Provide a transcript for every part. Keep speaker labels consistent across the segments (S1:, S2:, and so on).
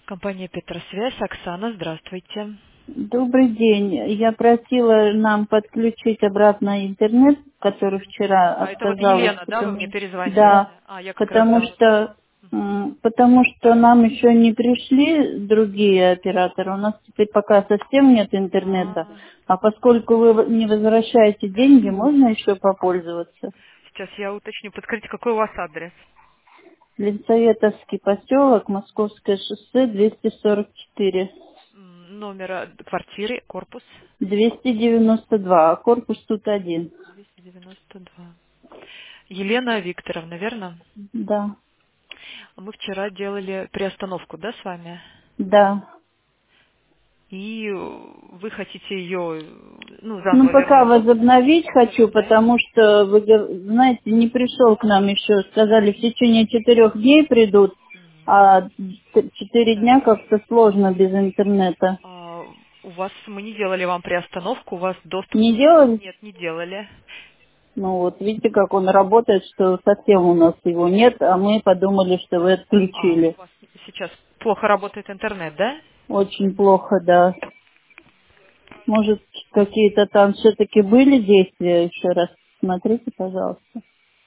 S1: Компания Петросвязь. Оксана, здравствуйте.
S2: Добрый день. Я просила нам подключить обратно интернет, который вчера
S1: А это вот
S2: отказалась,
S1: Елена, да, вы
S2: потому,
S1: мне перезванивали?
S2: да,
S1: А, я как раз
S2: потому
S1: да.
S2: что потому что нам еще не пришли другие операторы. У нас теперь пока совсем нет интернета.
S1: А,
S2: А поскольку вы не возвращаете деньги, можно еще попользоваться.
S1: сейчас я уточню. Подскажите, какой у вас адрес?
S2: Ленсоветовский поселок, Московское шоссе, 244.
S1: Номер квартиры, корпус
S2: 292, а корпус тут один.
S1: 292. Елена Викторовна, верно?
S2: Да,
S1: Мы вчера делали приостановку, да, с вами?
S2: да.
S1: И вы хотите ее, ну,
S2: Ну,
S1: заново
S2: пока
S1: вернуть?
S2: возобновить хочу,
S1: Возобновить?
S2: потому что, вы знаете, не пришел к нам еще. Сказали, в течение 4 дней придут, а 4 дня
S1: Так.
S2: как-то сложно без интернета.
S1: У вас мы не делали вам приостановку, у вас доступ
S2: Не делали?
S1: нет, не делали.
S2: Ну вот, видите, как он работает, что совсем у нас его нет, а мы подумали, что вы
S1: У
S2: отключили.
S1: вас сейчас плохо работает интернет, да?
S2: Очень плохо, да. Может, какие-то там все-таки были действия? Еще раз смотрите, пожалуйста.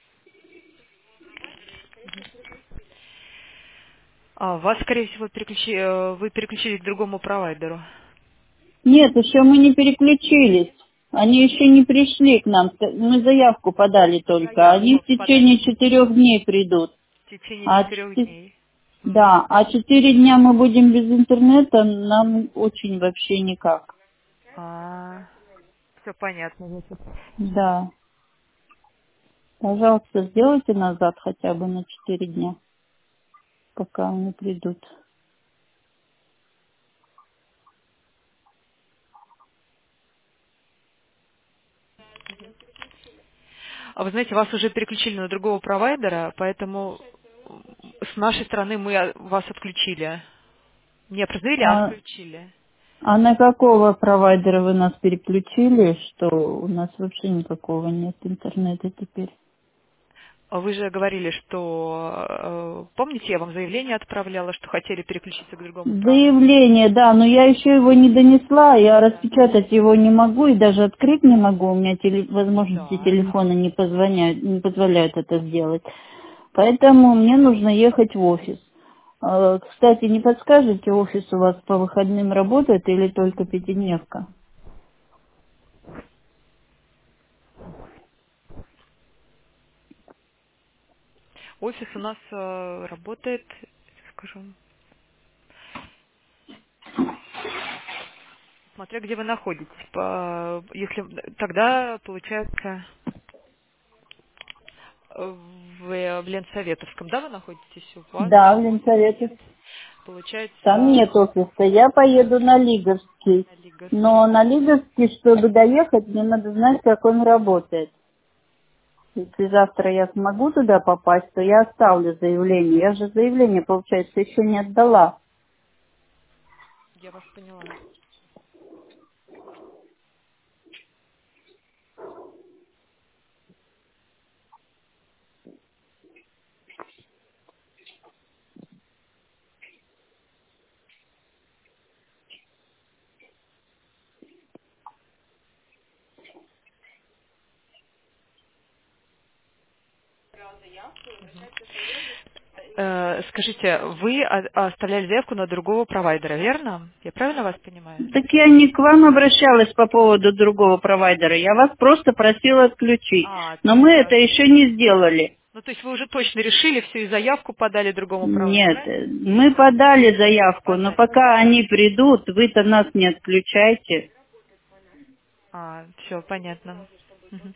S1: Вас, скорее всего, вы переключились к другому провайдеру.
S2: Нет, еще мы не переключились. Они еще не пришли к нам. Мы заявку подали только. Они
S1: Заявку
S2: в
S1: подали
S2: течение 4 дней придут.
S1: в течение
S2: А
S1: 4 дней.
S2: да, а 4 дня мы будем без интернета, нам очень вообще никак.
S1: Все понятно. Значит.
S2: Да. Пожалуйста, сделайте назад хотя бы на 4 дня, пока они придут.
S1: Вы знаете, вас уже переключили на другого провайдера, поэтому с нашей стороны мы вас отключили. Не определили, а
S2: А,
S1: отключили.
S2: а на какого провайдера вы нас переключили, что у нас вообще никакого нет интернета теперь?
S1: Вы же говорили, что, помните, я вам заявление отправляла, что хотели переключиться к другому провайдеру?
S2: Заявление, да, но я еще его не донесла, я распечатать его не могу и даже открыть не могу, у меня возможности
S1: Да.
S2: телефона не позволяют это сделать. Поэтому мне нужно ехать в офис. Кстати, не подскажете, офис у вас по выходным работает или только пятидневка?
S1: Офис у нас работает, скажу, смотря где вы находитесь. Если тогда получается в Ленсоветовском, да, вы находитесь? У вас
S2: Да, в
S1: офиса нет.
S2: Ленсовете. Там
S1: Получается
S2: нет офиса, я поеду на Лиговский.
S1: на
S2: Но
S1: Лиговский.
S2: на Лиговский, чтобы доехать, мне надо знать, как он работает. Если завтра я смогу туда попасть, то я оставлю заявление. Я же заявление, получается, еще не отдала.
S1: Я вас поняла. Скажите, вы оставляли заявку на другого провайдера, верно? Я правильно вас понимаю?
S2: Так я не к вам обращалась по поводу другого провайдера. Я вас просто просила отключить.
S1: То
S2: Но
S1: есть
S2: мы
S1: вас...
S2: это еще не сделали.
S1: Ну, то есть вы уже точно решили все и заявку подали другому провайдеру,
S2: Нет,
S1: правильно?
S2: мы подали заявку, но
S1: Подали.
S2: пока они придут, вы-то нас не отключайте.
S1: Все, понятно. Мгм.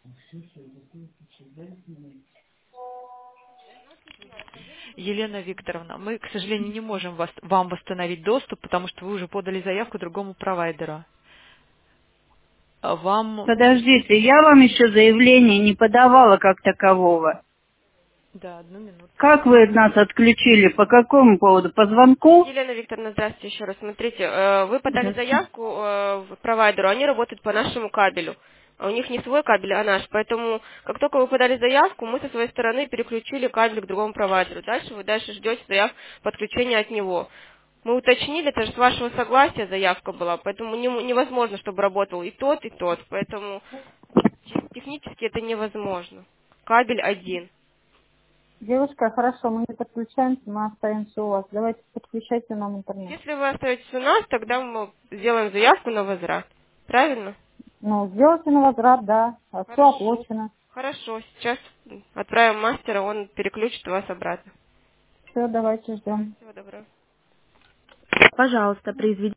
S1: Елена Викторовна, мы, к сожалению, не можем вам восстановить доступ, потому что вы уже подали заявку другому провайдеру. Вам...
S2: Подождите, я вам еще заявление не подавала как такового.
S1: Да, одну минуту.
S2: Как вы нас отключили? По какому поводу? По звонку?
S3: Елена Викторовна, здравствуйте еще раз. Смотрите, вы подали заявку в провайдеру, они работают по нашему кабелю. А у них не свой кабель, а наш. Поэтому, как только вы подали заявку, мы со своей стороны переключили кабель к другому провайдеру. Дальше вы ждете заявку подключения от него. Мы уточнили, это же с вашего согласия заявка была, поэтому невозможно, чтобы работал и тот. Поэтому технически это невозможно. Кабель один.
S2: Девушка, хорошо, мы не подключаемся, мы остаемся у вас. Давайте подключайте нам интернет.
S3: Если вы остаетесь у нас, тогда мы сделаем заявку на возврат. Правильно?
S2: Ну, сделайте на возврат, да. А все оплачено.
S3: Хорошо, сейчас отправим мастера, он переключит вас обратно.
S2: Все, давайте ждем.
S3: Всего доброго.
S2: Пожалуйста, произведите